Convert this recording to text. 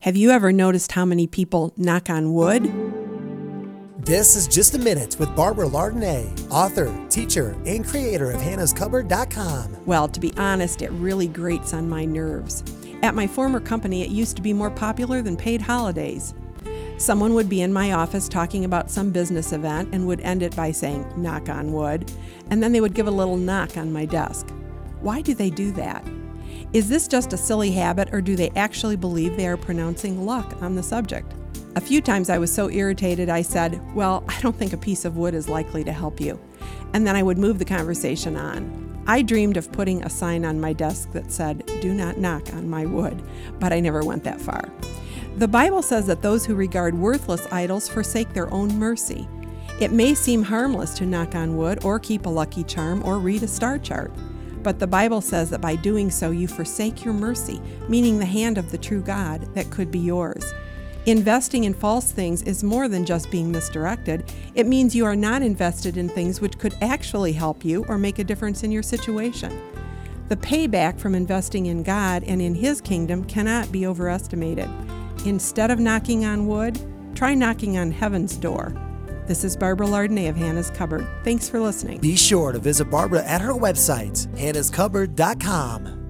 Have you ever noticed how many people knock on wood? This is Just a Minute with Barbara Lardonnais, author, teacher, and creator of Hannah'sCupboard.com. Well, to be honest, it really grates on my nerves. At my former company, it used to be more popular than paid holidays. Someone would be in my office talking about some business event and would end it by saying, "knock on wood," and then they would give a little knock on my desk. Why do they do that? Is this just a silly habit, or do they actually believe they are pronouncing luck on the subject? A few times I was so irritated I said, "Well, I don't think a piece of wood is likely to help you." And then I would move the conversation on. I dreamed of putting a sign on my desk that said, "Do not knock on my wood," but I never went that far. The Bible says that those who regard worthless idols forsake their own mercy. It may seem harmless to knock on wood or keep a lucky charm or read a star chart. But the Bible says that by doing so, you forsake your mercy, meaning the hand of the true God that could be yours. Investing in false things is more than just being misdirected. It means you are not invested in things which could actually help you or make a difference in your situation. The payback from investing in God and in His kingdom cannot be overestimated. Instead of knocking on wood, try knocking on heaven's door. This is Barbara Lardonnais of Hannah's Cupboard. Thanks for listening. Be sure to visit Barbara at her website, Hannah'sCupboard.com.